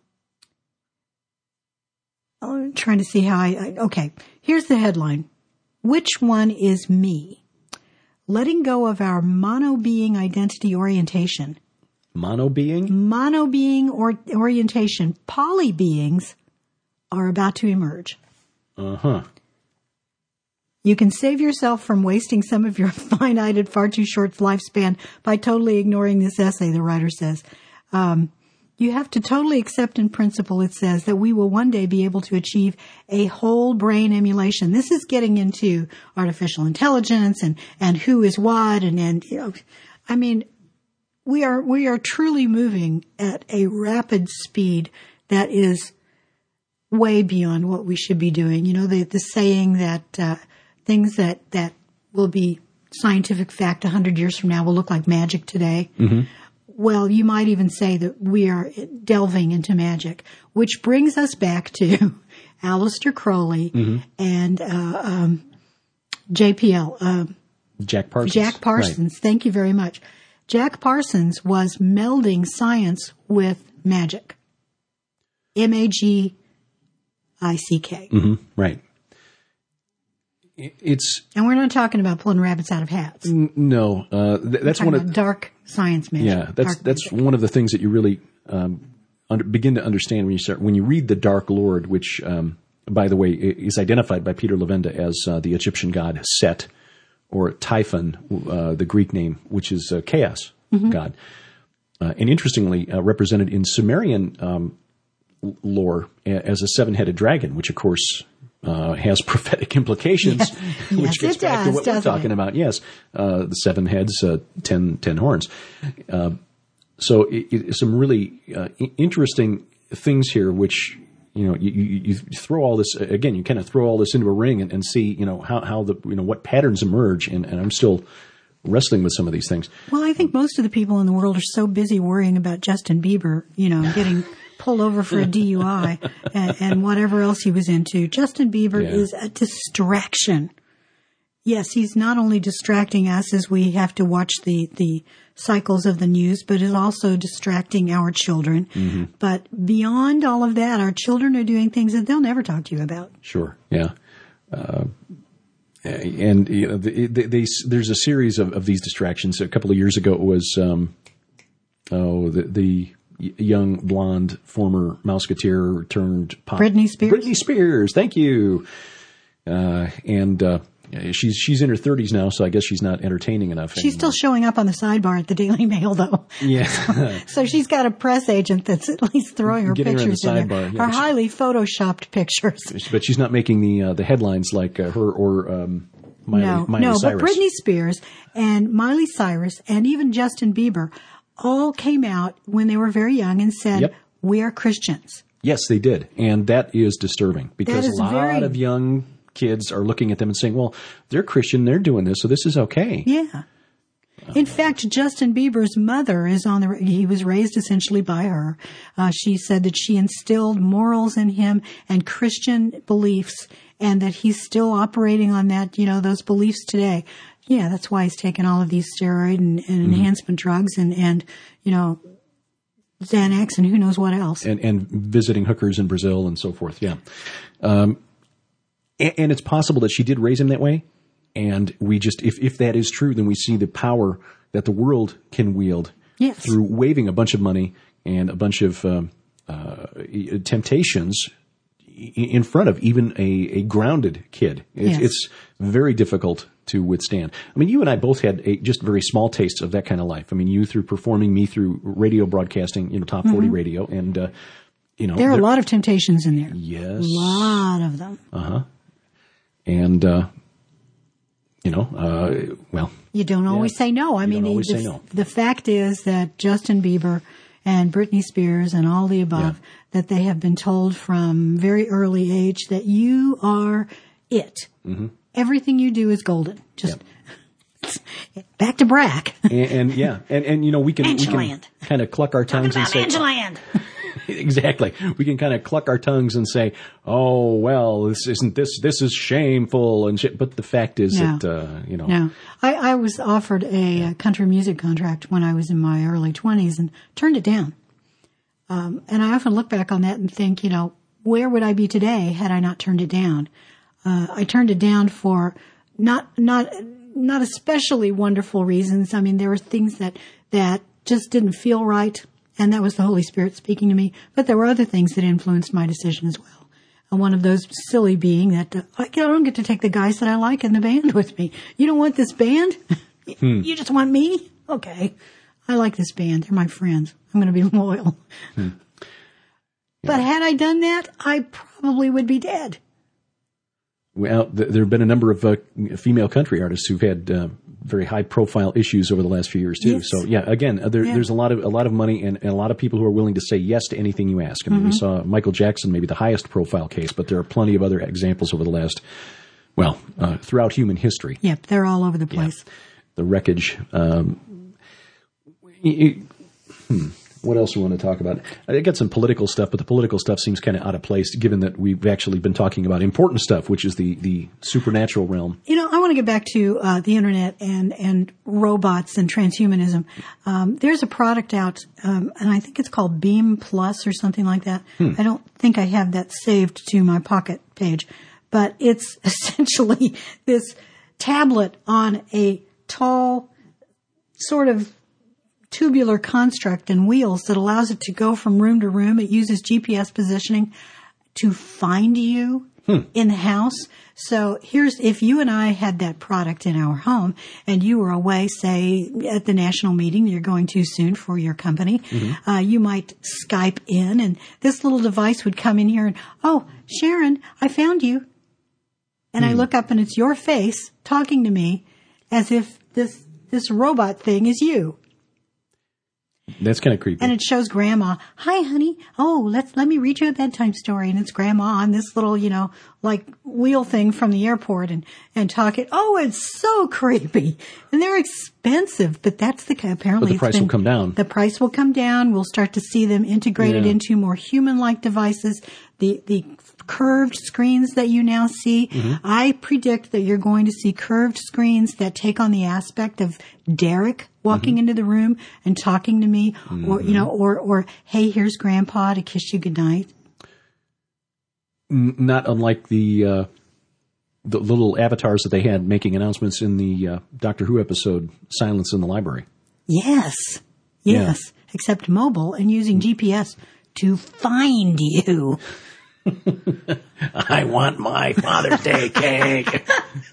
I'm trying to see how I, I, okay, here's the headline. Which one is me? Letting go of our mono-being identity orientation. Mono-being? Mono-being or orientation. Poly-beings are about to emerge. Uh-huh. You can save yourself from wasting some of your finite and far too short lifespan by totally ignoring this essay, the writer says. Um, You have to totally accept in principle, it says, that we will one day be able to achieve a whole brain emulation. This is getting into artificial intelligence and, and who is what and, and, you know, I mean, we are, we are truly moving at a rapid speed that is way beyond what we should be doing. You know, the, the saying that, uh, things that, that will be scientific fact a hundred years from now will look like magic today. Mm-hmm. Well, you might even say that we are delving into magic, which brings us back to Aleister Crowley mm-hmm. and uh, um, J P L. Uh, Jack Parsons. Jack Parsons. Right. Thank you very much. Jack Parsons was melding science with magic. M A G I C K. Mm-hmm. Right. It's and we're not talking about pulling rabbits out of hats. N- no, uh, th- that's one of dark science magic. Yeah, that's that's magic. One of the things that you really um, under, begin to understand when you start when you read the Dark Lord, which, um, by the way, is identified by Peter Levenda as uh, the Egyptian god Set, or Typhon, uh, the Greek name, which is uh, chaos mm-hmm. god, uh, and interestingly uh, represented in Sumerian um, lore as a seven-headed dragon, which of course. Uh, has prophetic implications, yes. which yes, gets back does, to what we're talking it? about. Yes, uh, the seven heads, uh, ten, ten horns. Uh, so it, it, some really uh, interesting things here, which, you know, you, you, you throw all this, again, you kind of throw all this into a ring and, and see, you know, how, how the, you know, what patterns emerge. And, and I'm still wrestling with some of these things. Well, I think most of the people in the world are so busy worrying about Justin Bieber, you know, getting pulled over for a D U I and, and whatever else he was into. Justin Bieber yeah. is a distraction. Yes, he's not only distracting us as we have to watch the, the cycles of the news, but is also distracting our children. Mm-hmm. But beyond all of that, our children are doing things that they'll never talk to you about. Sure, yeah. Uh, and you know, they, they, they, there's a series of, of these distractions. A couple of years ago, it was um, oh the, the young blonde former Mouseketeer turned pop. Britney Spears. Britney Spears, thank you. Uh, and uh, she's she's in her thirties now, so I guess she's not entertaining enough. She's anymore. Still showing up on the sidebar at the Daily Mail, though. Yeah. so, so she's got a press agent that's at least throwing her Getting pictures her in in the there. sidebar. Her Yeah, highly photoshopped pictures. But she's not making the uh, the headlines like uh, her or um, Miley, no, Miley no, Cyrus. But Britney Spears and Miley Cyrus and even Justin Bieber all came out when they were very young and said, yep. we are Christians. Yes, they did. And that is disturbing because is a lot very... of young kids are looking at them and saying, well, they're Christian, they're doing this, so this is okay. Yeah. In fact, Justin Bieber's mother is on the, he was raised essentially by her. Uh, she said that she instilled morals in him and Christian beliefs, and that he's still operating on that, you know, those beliefs today. Yeah, that's why he's taken all of these steroid and, and mm-hmm. enhancement drugs and, and, you know, Xanax and who knows what else. And, and visiting hookers in Brazil and so forth, yeah. Um, and, and it's possible that she did raise him that way. And we just, if, if that is true, then we see the power that the world can wield yes. through waving a bunch of money and a bunch of um, uh, temptations in front of even a, a grounded kid. It's, yes. it's very difficult to withstand. I mean, you and I both had a, just very small tastes of that kind of life. I mean, you through performing, me through radio broadcasting, you know, top forty mm-hmm. radio, and uh, you know, there are a lot of temptations in there. Yes, a lot of them. Uh huh. And. Uh, You know, uh, well. You don't always yeah. say no. I you mean, don't always the, say no. the fact is that Justin Bieber and Britney Spears and all the above, yeah. that they have been told from very early age that you are it. Mm-hmm. Everything you do is golden. Just yep. back to Brack. and, and yeah, and and you know we can we can kind of cluck our tongues and say. Angeland. Exactly. We can kind of cluck our tongues and say, "Oh well, this isn't this. This is shameful," and shit. But the fact is no. that uh, you know. No, I, I was offered a yeah. country music contract when I was in my early twenties and turned it down. Um, and I often look back on that and think, you know, where would I be today had I not turned it down? Uh, I turned it down for not not not especially wonderful reasons. I mean, there were things that that just didn't feel right. And that was the Holy Spirit speaking to me. But there were other things that influenced my decision as well. And one of those silly being that uh, I don't get to take the guys that I like in the band with me. You don't want this band? Hmm. You just want me? Okay. I like this band. They're my friends. I'm going to be loyal. Hmm. Yeah. But had I done that, I probably would be dead. Well, th- there have been a number of uh, female country artists who've had uh, very high-profile issues over the last few years too. Yes. So, yeah, again, uh, there, yeah. there's a lot of a lot of money and, and a lot of people who are willing to say yes to anything you ask. I mean, mm-hmm. we saw Michael Jackson, maybe the highest-profile case, but there are plenty of other examples over the last, well, uh, throughout human history. Yep, they're all over the place. Yeah. The wreckage. Um, it, hmm. What else do we want to talk about? I got some political stuff, but the political stuff seems kind of out of place given that we've actually been talking about important stuff, which is the, the supernatural realm. You know, I want to get back to uh, the internet and, and robots and transhumanism. Um, there's a product out, um, and I think it's called Beam Plus or something like that. Hmm. I don't think I have that saved to my Pocket page, but it's essentially this tablet on a tall sort of tubular construct and wheels that allows it to go from room to room. It uses G P S positioning to find you hmm. in the house. So here's, if you and I had that product in our home and you were away, say, at the national meeting you're going to soon for your company, mm-hmm. uh, you might Skype in and this little device would come in here and, oh, Sharon, I found you. And hmm. I look up and it's your face talking to me as if this, this robot thing is you. That's kind of creepy. And it shows Grandma, hi, honey. Oh, let's, let me read you a bedtime story. And it's Grandma on this little, you know, like wheel thing from the airport and, and talking. Oh, it's so creepy. And they're expensive, but that's the, apparently. But the price been, will come down. The price will come down. We'll start to see them integrated yeah. into more human-like devices. The, the curved screens that you now see, mm-hmm. I predict that you're going to see curved screens that take on the aspect of Derek walking mm-hmm. into the room and talking to me, mm-hmm. or, you know, or, or, hey, here's Grandpa to kiss you goodnight. N- not unlike the, uh, the little avatars that they had making announcements in the uh, Doctor Who episode, Silence in the Library. Yes. Yes. Yeah. Except mobile and using G P S to find you. I want my Father's Day cake.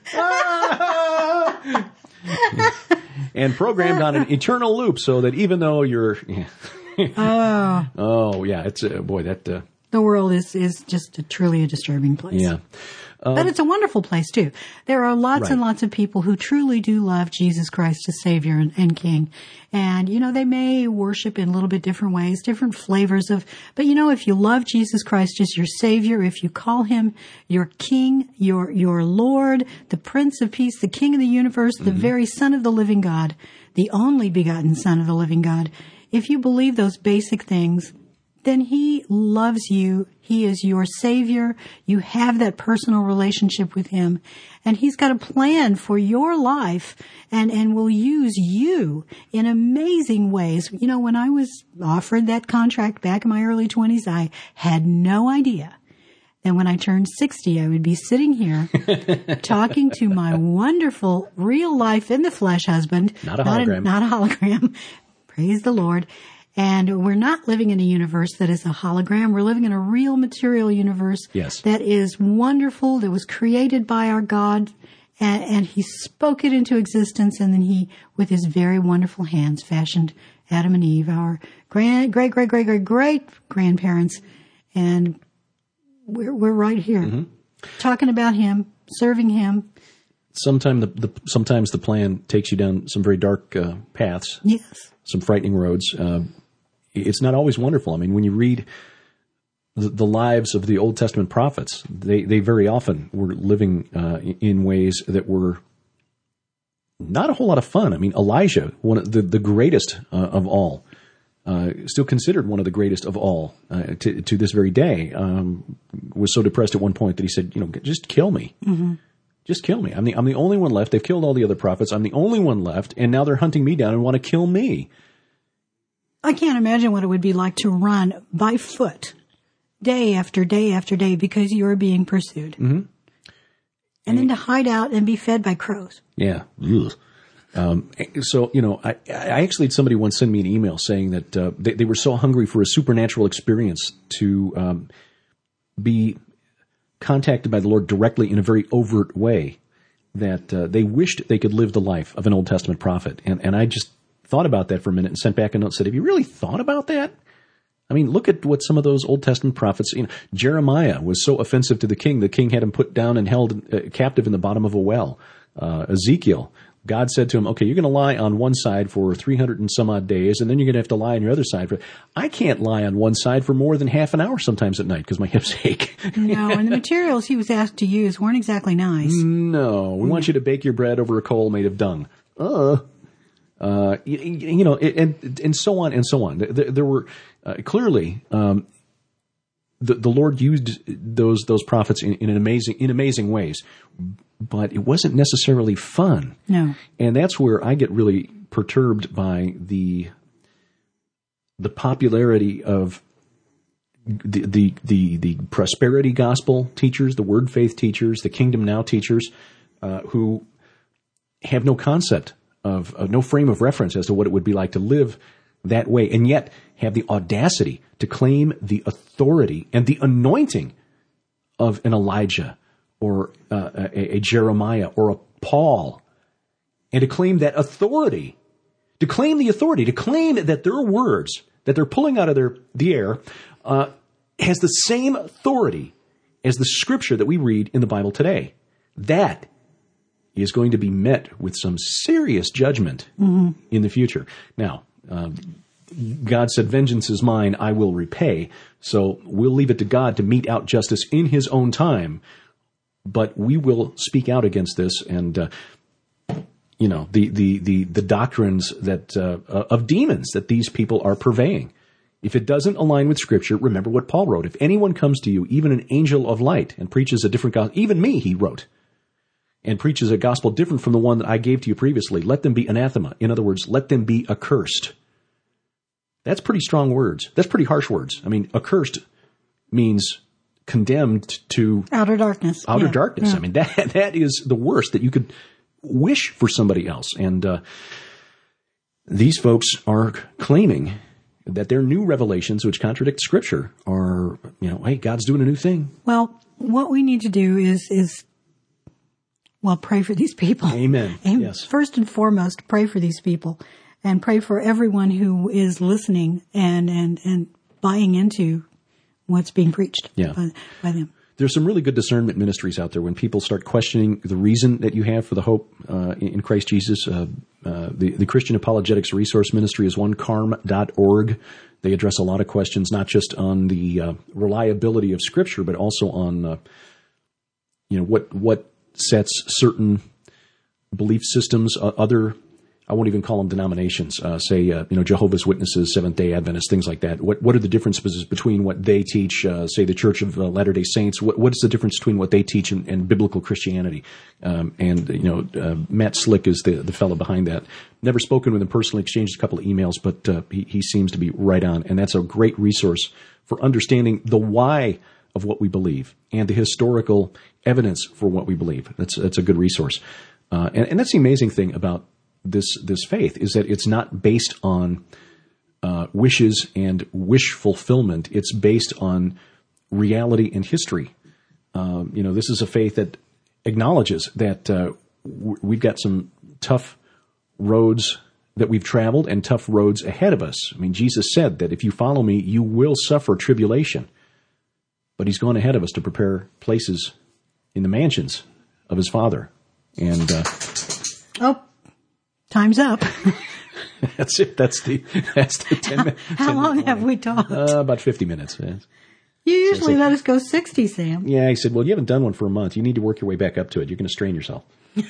And programmed on an eternal loop so that even though you're, yeah. oh, oh yeah, it's uh, boy that uh, the world is is just a, truly a disturbing place. Yeah. Um, but it's a wonderful place too. There are lots right. and lots of people who truly do love Jesus Christ as Savior and, and King. And, you know, they may worship in a little bit different ways, different flavors of, but you know, if you love Jesus Christ as your Savior, if you call Him your King, your, your Lord, the Prince of Peace, the King of the universe, the mm-hmm. very Son of the living God, the only begotten Son of the living God, if you believe those basic things, then He loves you. He is your Savior. You have that personal relationship with Him. And He's got a plan for your life and, and will use you in amazing ways. You know, when I was offered that contract back in my early twenties, I had no idea that when I turned sixty, I would be sitting here talking to my wonderful real life in the flesh husband. Not a hologram. Not a, not a hologram. Praise the Lord. And we're not living in a universe that is a hologram. We're living in a real material universe yes. that is wonderful, that was created by our God, and, and He spoke it into existence, and then He, with His very wonderful hands, fashioned Adam and Eve, our grand, great, great, great, great, great grandparents, and we're we're right here, mm-hmm. talking about Him, serving Him. Sometimes the, the sometimes the plan takes you down some very dark uh, paths. Yes. Some frightening roads. Uh, it's not always wonderful. I mean, when you read the, the lives of the Old Testament prophets, they, they very often were living uh, in ways that were not a whole lot of fun. I mean, Elijah, one of the, the greatest uh, of all, uh, still considered one of the greatest of all uh, to, to this very day, um, was so depressed at one point that he said, you know, just kill me. Mm-hmm. Just kill me. I'm the, I'm the only one left. They've killed all the other prophets. I'm the only one left, and now they're hunting me down and want to kill me. I can't imagine what it would be like to run by foot day after day after day because you are being pursued. Mm-hmm. And, and then to hide out and be fed by crows. Yeah. Um, so, you know, I, I actually had somebody once send me an email saying that uh, they, they were so hungry for a supernatural experience to um, be contacted by the Lord directly in a very overt way that uh, they wished they could live the life of an Old Testament prophet. And, and I just thought about that for a minute and sent back a note and said, have you really thought about that? I mean, look at what some of those Old Testament prophets, you know, Jeremiah was so offensive to the king, the king had him put down and held uh, captive in the bottom of a well. Uh, Ezekiel, God said to him, okay, you're going to lie on one side for three hundred and some odd days, and then you're going to have to lie on your other side. For I can't lie on one side for more than half an hour sometimes at night because my hips ache. No, and the materials he was asked to use weren't exactly nice. No, we want you to bake your bread over a coal made of dung. Uh, uh, you, you know, and and so on and so on. There, there were uh, clearly um, the the Lord used those those prophets in, in an amazing in amazing ways. But it wasn't necessarily fun. No. And that's where I get really perturbed by the the popularity of the the the, the prosperity gospel teachers, the word faith teachers, the kingdom now teachers, uh, who have no concept of, of no frame of reference as to what it would be like to live that way, and yet have the audacity to claim the authority and the anointing of an Elijah, or uh, a, a Jeremiah, or a Paul, and to claim that authority, to claim the authority, to claim that their words that they're pulling out of their the air uh, has the same authority as the scripture that we read in the Bible today. That is going to be met with some serious judgment mm-hmm. in the future. Now, um, God said, vengeance is mine, I will repay. So we'll leave it to God to mete out justice in His own time. But we will speak out against this, and uh, you know the the the the doctrines that uh, of demons that these people are purveying. If it doesn't align with Scripture, remember what Paul wrote: if anyone comes to you, even an angel of light, and preaches a different gospel, even me, he wrote, and preaches a gospel different from the one that I gave to you previously, let them be anathema. In other words, let them be accursed. That's pretty strong words. That's pretty harsh words. I mean, accursed means condemned to outer darkness. Outer yeah. darkness. Yeah. I mean, that that is the worst that you could wish for somebody else. And uh, these folks are claiming that their new revelations, which contradict Scripture, are, you know, hey, God's doing a new thing. Well, what we need to do is, is well, pray for these people. Amen. And yes. First and foremost, pray for these people, and pray for everyone who is listening and and and buying into what's being preached yeah. by, by them. there's some really good discernment ministries out there when people start questioning the reason that you have for the hope uh, in Christ Jesus. Uh, uh, the, the Christian Apologetics Resource Ministry is one, carm dot org. They address a lot of questions, not just on the uh, reliability of Scripture, but also on, uh, you know, what what sets certain belief systems, uh, other, I won't even call them denominations, uh, say, uh, you know, Jehovah's Witnesses, Seventh-day Adventists, things like that. What what are the differences between what they teach, uh, say, the Church of uh, Latter-day Saints? What what is the difference between what they teach and, and biblical Christianity? Um, and, you know, uh, Matt Slick is the, the fellow behind that. Never spoken with him personally, exchanged a couple of emails, but uh, he, he seems to be right on. And that's a great resource for understanding the why of what we believe and the historical evidence for what we believe. That's, that's a good resource. Uh, and, and that's the amazing thing about this this faith, is that it's not based on uh, wishes and wish fulfillment. It's based on reality and history. Um, you know, this is a faith that acknowledges that uh, w- we've got some tough roads that we've traveled and tough roads ahead of us. I mean, Jesus said that if you follow me, you will suffer tribulation. But he's gone ahead of us to prepare places in the mansions of his Father. And uh, oh, time's up. That's it. That's the that's the ten minutes. How, how long have we talked? Uh, about fifty minutes. Yeah. You usually so let us go sixty, Sam. Yeah, he said, well, you haven't done one for a month. You need to work your way back up to it. You're going to strain yourself.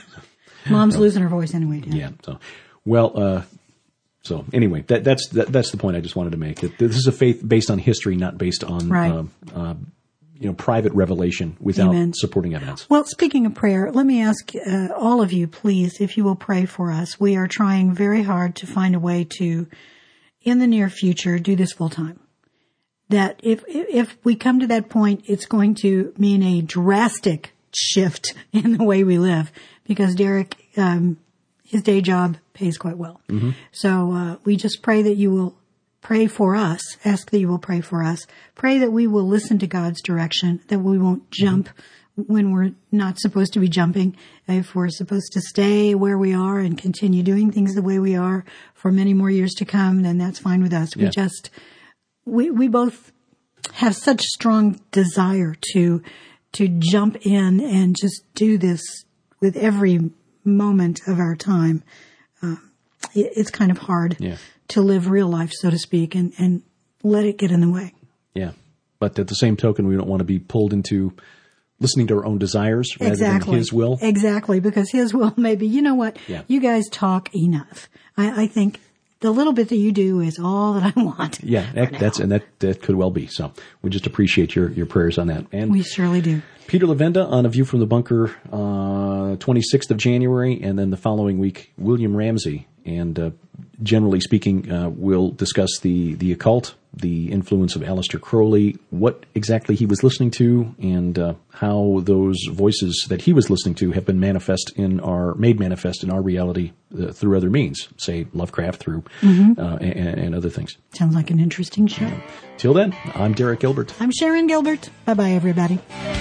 Mom's so, losing her voice anyway, Dan. Yeah. So, well, uh, so anyway, that, that's that, that's the point I just wanted to make. That this is a faith based on history, not based on right. uh, uh, you know, private revelation without Amen. Supporting evidence. Well, speaking of prayer, let me ask uh, all of you, please, if you will pray for us. We are trying very hard to find a way to, in the near future, do this full time. That if if we come to that point, it's going to mean a drastic shift in the way we live, because Derek, um, his day job pays quite well. Mm-hmm. So uh, we just pray that you will pray for us, ask that you will pray for us, pray that we will listen to God's direction, that we won't jump mm-hmm. when we're not supposed to be jumping. If we're supposed to stay where we are and continue doing things the way we are for many more years to come, then that's fine with us. Yeah. We just, we, we both have such strong desire to, to jump in and just do this with every moment of our time. Uh, it, it's kind of hard. Yeah. To live real life, so to speak, and, and let it get in the way. Yeah. But at the same token, we don't want to be pulled into listening to our own desires rather exactly. than his will. Exactly, because his will may be, you know what, yeah. you guys talk enough. I, I think the little bit that you do is all that I want. Yeah, that, that's and that, that could well be. So we just appreciate your, your prayers on that. And we surely do. Peter Levenda on A View from the Bunker, uh, twenty-sixth of January, and then the following week, William Ramsey. And uh, generally speaking, uh, we'll discuss the, the occult, the influence of Aleister Crowley, what exactly he was listening to, and uh, how those voices that he was listening to have been manifest in our made manifest in our reality uh, through other means, say Lovecraft, through mm-hmm. uh, and, and other things. Sounds like an interesting show. Yeah. Till then, I'm Derek Gilbert. I'm Sharon Gilbert. Bye bye, everybody.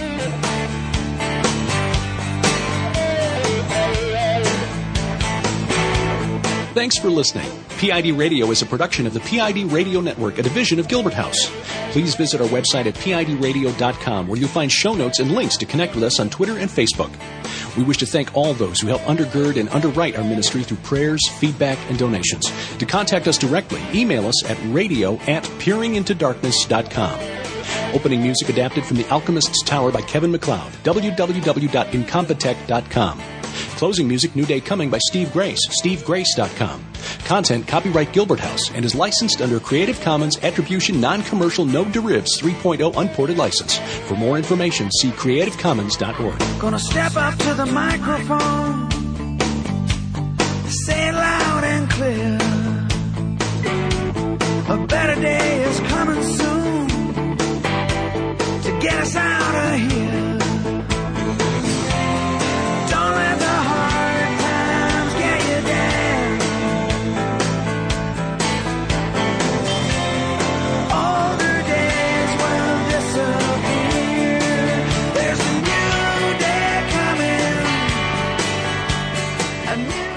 Thanks for listening. P I D Radio is a production of the P I D Radio Network, a division of Gilbert House. Please visit our website at P I D radio dot com, where you'll find show notes and links to connect with us on Twitter and Facebook. We wish to thank all those who help undergird and underwrite our ministry through prayers, feedback, and donations. To contact us directly, email us at radio at peering into darkness dot com. Opening music adapted from The Alchemist's Tower by Kevin MacLeod, w w w dot incompetech dot com. Closing music, New Day Coming by Steve Grace, steve grace dot com. Content, copyright Gilbert House, and is licensed under Creative Commons Attribution Non-Commercial No Derivatives three point oh Unported License. For more information, see creative commons dot org. Gonna step up to the microphone, say it loud and clear. A better day is coming soon to get us out of here. Don't let the hard times get you down. Older days will disappear. There's a new day coming. A new